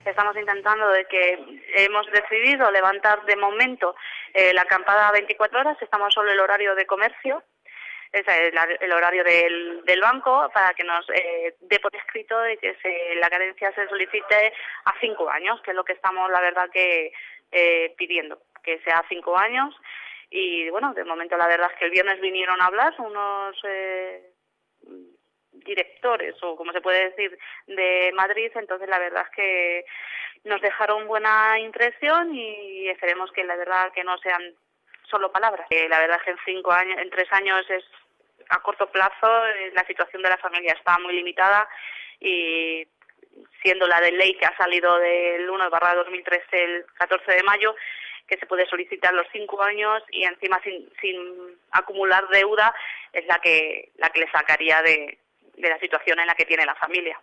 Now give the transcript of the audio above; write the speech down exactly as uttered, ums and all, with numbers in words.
Estamos intentando de que hemos decidido levantar de momento eh, la acampada veinticuatro horas, estamos solo el horario de comercio, es el, el horario del, del banco, para que nos eh, dé por escrito de que se, la carencia se solicite a cinco años, que es lo que estamos, la verdad, que eh, pidiendo, que sea a cinco años. Y bueno, de momento la verdad es que el viernes vinieron a hablar unos eh, directores, o como se puede decir, de Madrid, entonces la verdad es que nos dejaron buena impresión y esperemos que la verdad que no sean solo palabras. Eh, la verdad es que en cinco años, en tres años es a corto plazo, eh, la situación de la familia está muy limitada y siendo la de ley que ha salido del uno barra dos mil trece el catorce de mayo, que se puede solicitar los cinco años y encima sin, sin acumular deuda, es la que la que le sacaría de, de la situación en la que tiene la familia.